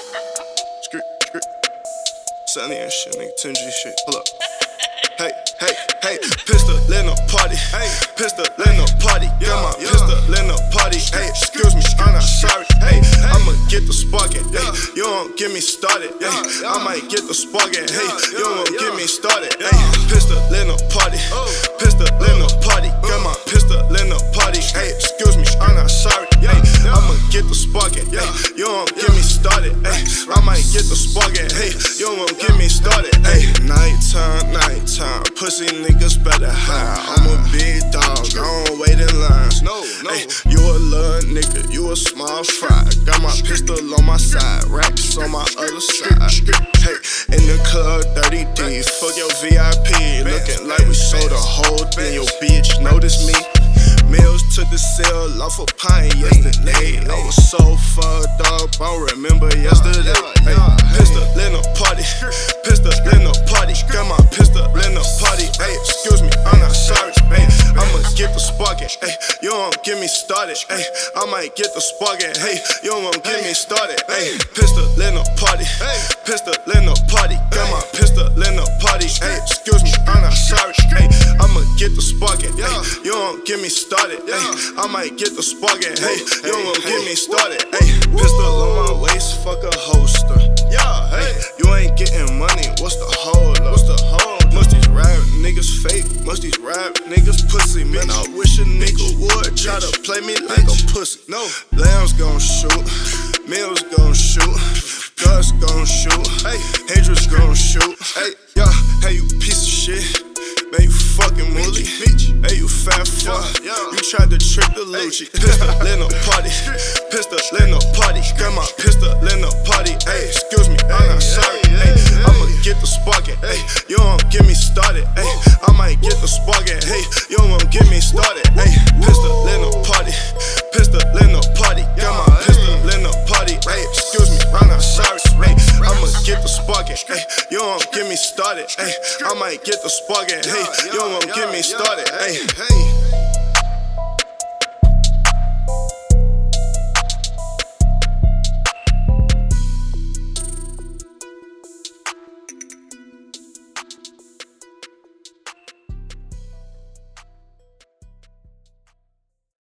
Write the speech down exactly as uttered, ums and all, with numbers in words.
Skirt, skirt. Sunny and shit, nigga. ten G shit. Hold up. Hey, hey, hey. Pistol in a party. Hey, pistol in a party. Got my pistol in a party. Hey, excuse me, I'm not sorry. Hey, I'ma get the sparking. Hey, you don't get me started. Hey, I might get the sparking. Hey, you won't get me started. Hey, pistol in a party. Pistol in a party. Got my pistol in a party. Hey, excuse me, I'm not sorry. Hey, I'ma get the sparking. Hey, you don't get me started. Hey, I might get the sparking. Hey, you won't get me started. Hey, nighttime, nighttime. Pussy niggas better hide. I'm a big dog, I don't wait in lines. No, no. Ay, you a little nigga, you a small fry. Got my pistol on my side, racks on my other side. Hey, in the club, thirty D, fuck your V I P. Looking like we sold a whole thing. Your bitch notice me. Meals to the cell off a pint yesterday. I was so fucked up, I don't remember yesterday. Hey, pistol in a party, pistol in a party. Got my pistol in a party. Hey, excuse me, I'm not sorry. Hey, I'ma get the sparking. Hey, you don't get me started. Hey, I might get the sparking. Hey, you won't get me started. Hey, pistol in a party, pistol in a party. Got my pistol in a party. Hey, excuse me, I'm not sorry. Hey, I'ma get the sparking. Hey, you don't get me started. Ay, I might get the sparking. Hey, you won't get me started. Ay, pistol on my waist, fuck a holster. Yeah, hey, you ain't getting money. What's the hold up? What's the hold? Must these rap niggas fake? Must these rap niggas pussy? Man, I wish a nigga would try to play me like a pussy. No, Lambs gon' shoot, Mills gon' shoot, Gus gon' shoot, hey, Hendrix gon' shoot. Hey, yeah, hey, you piece of shit. Man, you fucking mooly. Hey, you fat fuck. You tried to trick the Lucci. Pistol in a party. Pistol in a party. Got my pistol in a party. Hey, excuse me, I'm not sorry. Hey, I'ma get the sparking. Hey, you won't get me started. Hey, I might get the sparking. Hey, you won't get me started. Hey, pistol in a party. Pistol in a party. Got my pistol in a party. Hey, excuse me, I'm not sorry. Hey, I'ma get the sparking. Hey, you won't get me started. Hey, I might get the sparking. Hey, you won't get me started. Hey, hey.